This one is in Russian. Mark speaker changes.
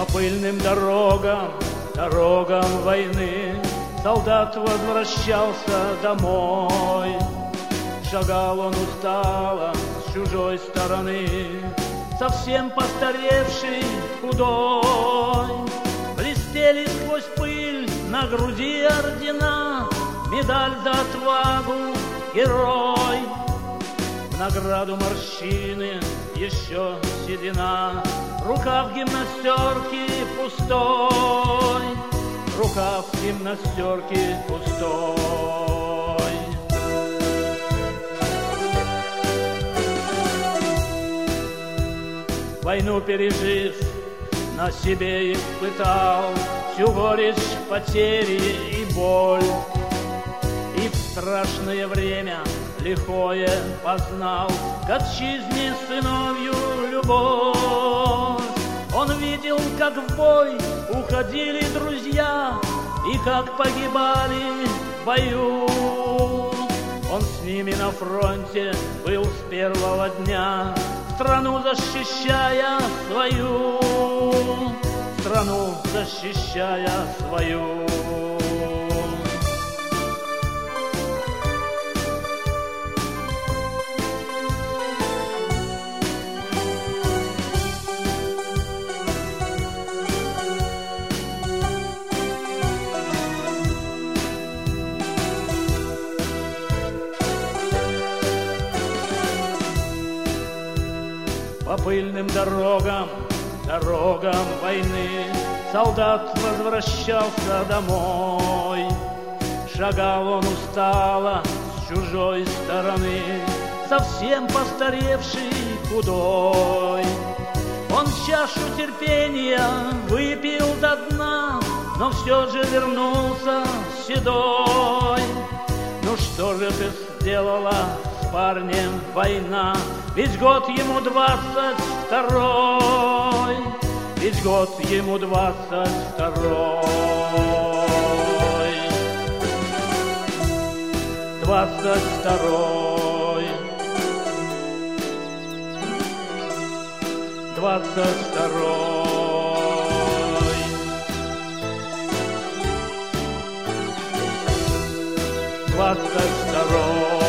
Speaker 1: По пыльным дорогам, дорогам войны солдат возвращался домой. Шагал он устало с чужой стороны, совсем постаревший, худой. Блестели сквозь пыль на груди ордена, медаль за отвагу, герой. В награду морщины, еще седина, рукав гимнастерки пустой, рукав гимнастерки пустой. Войну пережив, на себе испытал всю горечь потери и боль. И в страшное время лихое познал к отчизне сыновью любовь. Он видел, как в бой уходили друзья и как погибали в бою. Он с ними на фронте был с первого дня, страну защищая свою, страну защищая свою. По пыльным дорогам, дорогам войны солдат возвращался домой. Шагал он устало с чужой стороны, совсем постаревший, худой. Он чашу терпения выпил до дна, но все же вернулся седой. Ну что же ты сделала с парнем война? Ведь год ему 22-й, ведь год ему 22-й. 22-й, 22-й, 22-й.